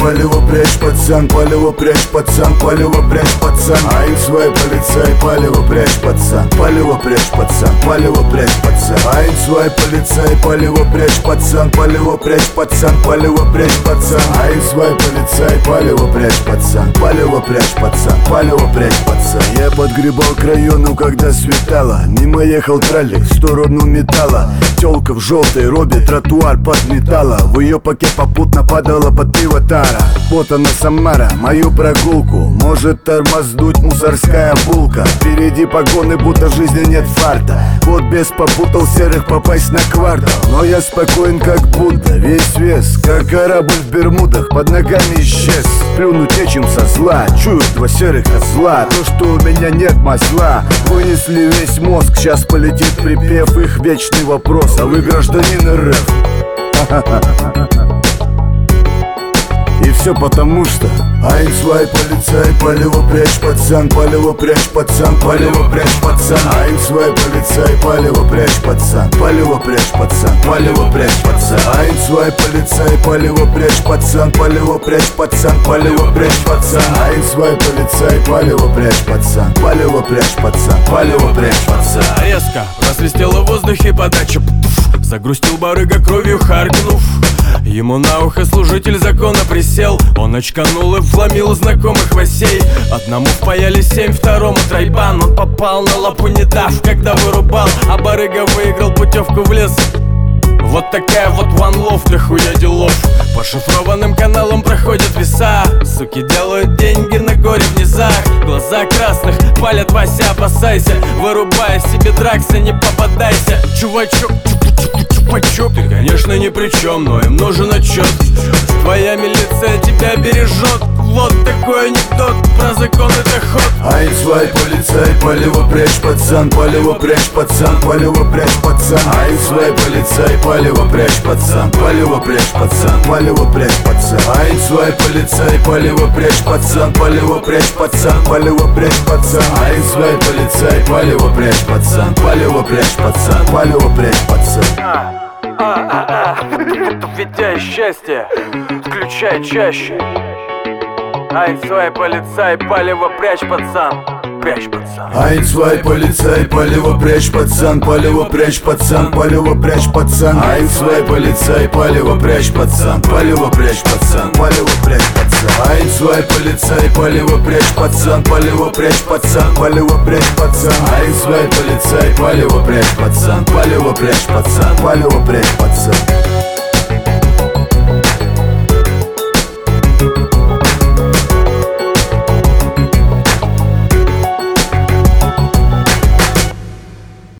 полево прячь, пацан, полево прячь, пацан, полево прячь, пацан. Айн свой полицай, полево прячь, пацан, полево прячь, пацан, полево прячь, пацан. Айн свой полицай, полево прячь, пацан, полево прячь, пацан, полево прячь, пацан. Айн свой полицай, полево прячь, пацан, полево прячь, пацан, полево прячь, пацан. Я подгребал к району, когда светало. Мимо ехал троллей в сторону металла. Тёлка в желтой робе тротуар подметала. В ее пакет попутно падала под пиво тара. Вот она Самара, мою прогулку может тормознуть мусорская булка. Впереди погоны, будто в жизни нет фарта. Вот без попутал серых попасть на квартал. Но я спокоен как Будда, весь вес как корабль в Бермудах под ногами исчез. Плюнуть нечем со зла, чуют два серых козла. То, что у меня нет масла, вынесли весь мозг. Сейчас полетит припев, их вечный вопрос: а вы гражданин РФ? И все потому что Айн свой полицай, полево прячь, пацан, полево прячь, пацан, полево прячь, пацан. Айн свой полицай, полево прячь, пацан, полево прячь, пацан, полево прячь, пацан. Айн свой полицай, полево прячь, пацан, полево прячь, пацан, полево прячь, пацан. Айн свой полицай, полево прячь, пацан, полево прячь, пацан, полево прячь, пацан. Резко просвистела в воздухе подача, загрустил барыга кровью харкнув. Ему на ухо служитель закона присел. Он очканул и вломил знакомых васей. Одному впаяли 7, второму тройбан. Он попал на лапу, не дав, когда вырубал. А барыга выиграл путевку в лес. Вот такая вот one love для хуя делов. По шифрованным каналам проходят веса. Суки делают деньги на горе в низах. Глаза красных палят, Вася, опасайся. Вырубая себе дракса, не попадайся. Чувачок, чувачок, ты, конечно, ни при чем, но им нужен отчет. Твоя милиция тебя бережет. Вот такой анекдот про закон и доход. Айн свой полицай, полево прячь, пацан, полево прячь, пацан, полево прячь, пацан. Айн свой полицай, полево прячь, пацан, полево прячь, пацан, полево прячь, пацан. Айн свой полицай, полево прячь, пацан, полево прячь, пацан, полево прячь, пацан. Айн свой полицай, полево прячь, пацан, полево прячь, пацан, полево прячь, пацан. Витя счастье, включай чаще. Айн свой полицай, полево прячь, пацан, прячь, пацан. Айн свой полицай, полево прячь, пацан, полево прячь, пацан, полево прячь, пацан. Айн свой полицай, полево прячь, пацан, полево прячь, пацан, полево прячь, пацан. Айн свой полицай, полево прячь, пацан, полево прячь, пацан, полево прячь, пацан. Айн свой полицай, полево прячь, пацан, полево прячь, пацан, полево прячь, пацан.